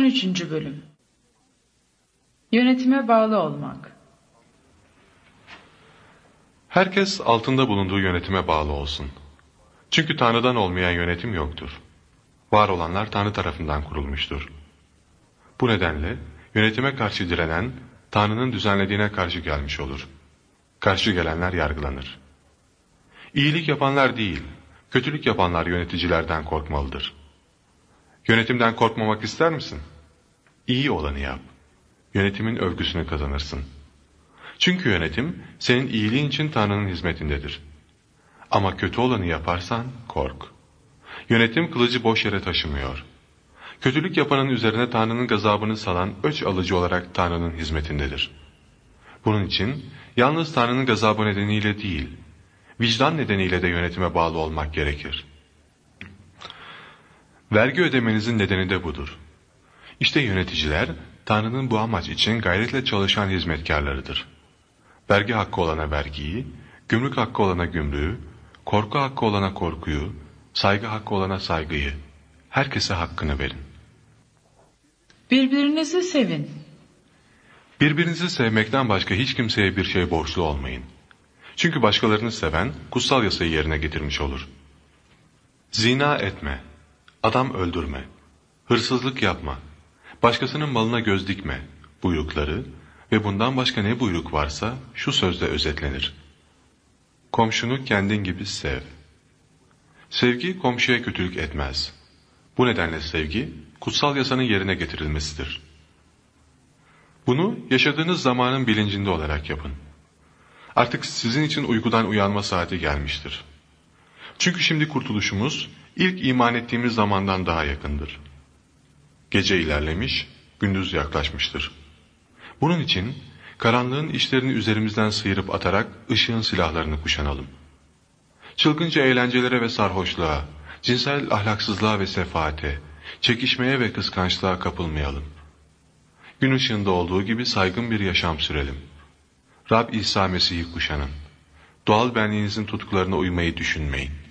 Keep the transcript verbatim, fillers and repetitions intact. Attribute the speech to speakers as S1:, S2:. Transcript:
S1: üçüncü. Bölüm. Yönetime bağlı olmak.
S2: Herkes altında bulunduğu yönetime bağlı olsun. Çünkü Tanrı'dan olmayan yönetim yoktur. Var olanlar Tanrı tarafından kurulmuştur. Bu nedenle yönetime karşı direnen, Tanrı'nın düzenlediğine karşı gelmiş olur. Karşı gelenler yargılanır. İyilik yapanlar değil, kötülük yapanlar yöneticilerden korkmalıdır. Yönetimden korkmamak ister misin? İyi olanı yap. Yönetimin övgüsünü kazanırsın. Çünkü yönetim senin iyiliğin için Tanrı'nın hizmetindedir. Ama kötü olanı yaparsan kork. Yönetim kılıcı boş yere taşımıyor. Kötülük yapanın üzerine Tanrı'nın gazabını salan öç alıcı olarak Tanrı'nın hizmetindedir. Bunun için yalnız Tanrı'nın gazabı nedeniyle değil, vicdan nedeniyle de yönetime bağlı olmak gerekir. Vergi ödemenizin nedeni de budur. İşte yöneticiler, Tanrı'nın bu amaç için gayretle çalışan hizmetkarlarıdır. Vergi hakkı olana vergiyi, gümrük hakkı olana gümrüğü, korku hakkı olana korkuyu, saygı hakkı olana saygıyı, herkese hakkını verin.
S1: Birbirinizi sevin.
S2: Birbirinizi sevmekten başka hiç kimseye bir şey borçlu olmayın. Çünkü başkalarını seven, kutsal yasayı yerine getirmiş olur. Zina etme, adam öldürme, hırsızlık yapma, başkasının malına göz dikme buyrukları ve bundan başka ne buyruk varsa şu sözle özetlenir. Komşunu kendin gibi sev. Sevgi komşuya kötülük etmez. Bu nedenle sevgi, kutsal yasanın yerine getirilmesidir. Bunu yaşadığınız zamanın bilincinde olarak yapın. Artık sizin için uykudan uyanma saati gelmiştir. Çünkü şimdi kurtuluşumuz ilk iman ettiğimiz zamandan daha yakındır. Gece ilerlemiş, gündüz yaklaşmıştır. Bunun için karanlığın işlerini üzerimizden sıyırıp atarak ışığın silahlarını kuşanalım. Çılgınca eğlencelere ve sarhoşluğa, cinsel ahlaksızlığa ve sefaate, çekişmeye ve kıskançlığa kapılmayalım. Gün ışığında olduğu gibi saygın bir yaşam sürelim. Rab İsa Mesih'i kuşanın. Doğal benliğinizin tutkularına uymayı düşünmeyin.